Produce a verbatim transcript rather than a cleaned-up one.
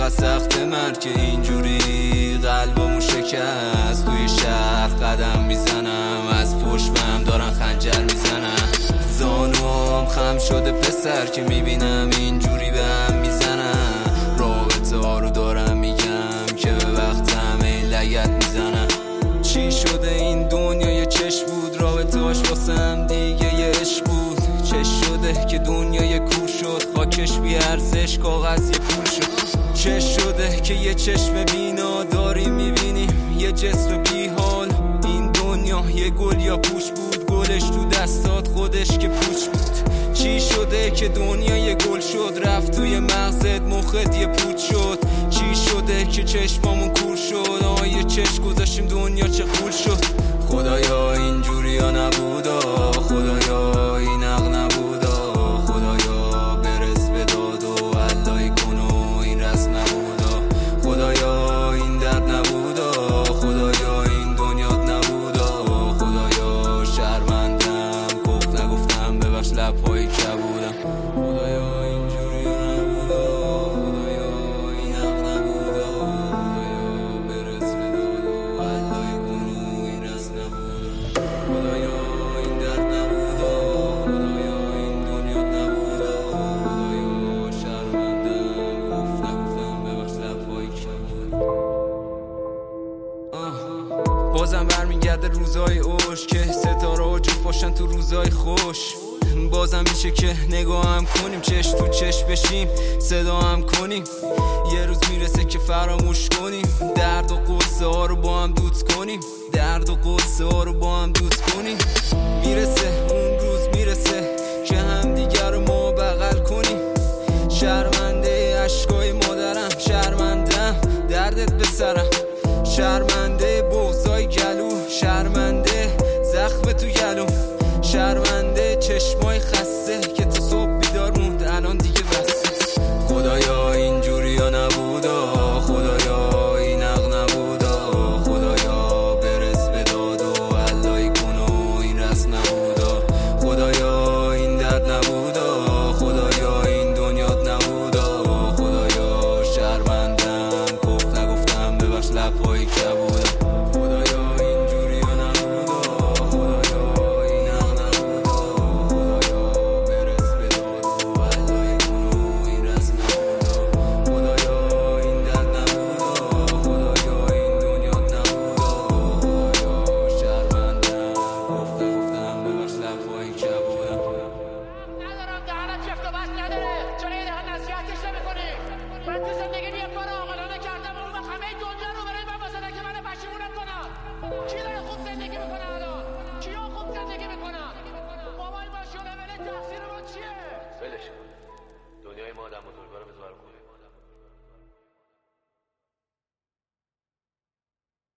چقدر سخت مرگ که اینجوری قلبمو شکست. توی شهر قدم میزنم، از پشتم دارن خنجر میزنم. زانوام خم شده پسر که میبینم اینجوری به هم میزنم. رابطه ها رو دارم میگم که به وقتم این لگت میزنم. چی شده این دنیا یه چش بود، رابطه هاش واسم دیگه یه عشق بود. چش شده که دنیا یه کور شد، خاکش بی ارزش کاغذ یه پول شد. چش شده که یه چشم بینا داریم میبینیم یه جسم بی حال. این دنیا یه گل یا پوش بود، گلش تو دستات خودش که پوچ بود. چی شده که دنیا یه گل شد، رفت توی مغزت مخت یه پوچ شد. چی شده که چشمامون کور شد، آه یه چشم گذاشتیم دنیا چه قول شد. خدایا اینجوری ها نبودا، خدایا این حق نبودا. خدایا برس به داد و علای کن و این رسم نبودا. خدایا این درد نبودا، خدایا این دنیات نبودا. خدایا شرمندم گفت نگفتم ببخش لبهای کبودم. خدایا اینجوری نبودا، خدایا این حق نبودا. خدایا برس به داد و علای کن و این رسم نبودا. خدایا این درد نبودا، خدایا این دنیات نبودا. خدایا شرمندم گفت نگفتم ببخش لبهای کبودم. بازم برمیگرده روزای اوش که ستاره و جفت باشن تو روزای خوش. بازم میشه که نگاه هم کنیم، چش تو چش بشیم صدا هم کنیم. یه روز میرسه که فراموش کنیم، درد و قصه ها رو با هم دوت کنیم. درد و قصه ها رو با هم دوت کنیم. میرسه اون روز میرسه که هم دیگر رو ما بغل کنیم. شرمنده عشقای مادرم، شرمندم دردت به سرم. شرمنده بغضای گلو، شرمنده زخم تو گلو. شرمنده چشمای خسته که تا صبح بیدار موند الان دیگه بس. خدایا اینجوری ها نبودا، خدایا این حق نبودا. خدایا برس به داد و علای کن و این رسم نبودا. خدایا این درد نبودا، خدایا این دنیات نبودا. خدایا شرمندم گفت نگفتم ببخش لبهای کبودم. خدایا اینجوری ها نبودا، خدایا این حق نبودا. خدایا برس به داد و علای کن و این رسم نبودا. خدایا این درد نبودا، خدایا این دنیات نبودا. خدایا شرمندم گفت نگفتم ببخش لبهای کبودم. ندارم دهنم چفت و بس نداره، چرا یه دهن نصیحتش نمی‌کنی؟ من تو زندگی یه کار عاقلانه کردم، اون وقت همه دنیا رو برای من واسه که منو پشیمونم کنم. کی داره خوب زندگی میکنه الان؟ کیا خوب زندگی میکنن؟ بابای ماشیو ببره تقصیر ما چیه؟ ولش کن. دنیای ما آدم بزرگا رو بذار